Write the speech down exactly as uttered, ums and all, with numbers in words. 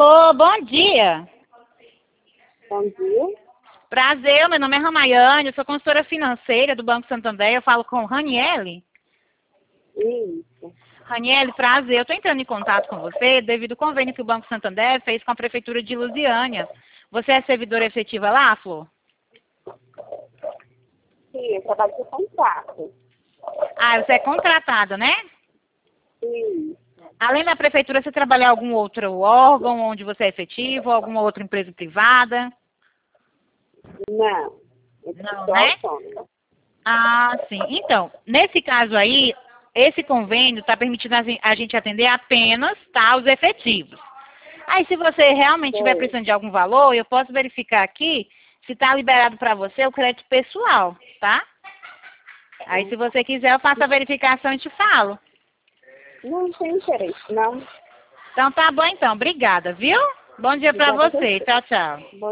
Alô, bom dia. Bom dia. Prazer, meu nome é Ramaiane, eu sou consultora financeira do Banco Santander, eu falo com Raniele. Isso. Raniele, prazer, eu estou entrando em contato com você devido ao convênio que o Banco Santander fez com a Prefeitura de Lusiânia. Você é servidora efetiva lá, Flor? Sim, eu trabalho por contrato. Ah, você é contratada, né? Sim. Além da Prefeitura, você trabalha em algum outro órgão onde você é efetivo, alguma outra empresa privada? Não. Eu Não, sou né? autônoma. Ah, sim. Então, nesse caso aí, esse convênio está permitindo a gen- a gente atender apenas, tá, os efetivos. Aí, se você realmente estiver Sei. precisando de algum valor, eu posso verificar aqui se está liberado para você o crédito pessoal, tá? Aí, se você quiser, eu faço a verificação e te falo. Não tem interesse, não. Então, tá bom então. Obrigada, viu? Bom dia para Obrigada a você. você. Tchau, tchau. Bom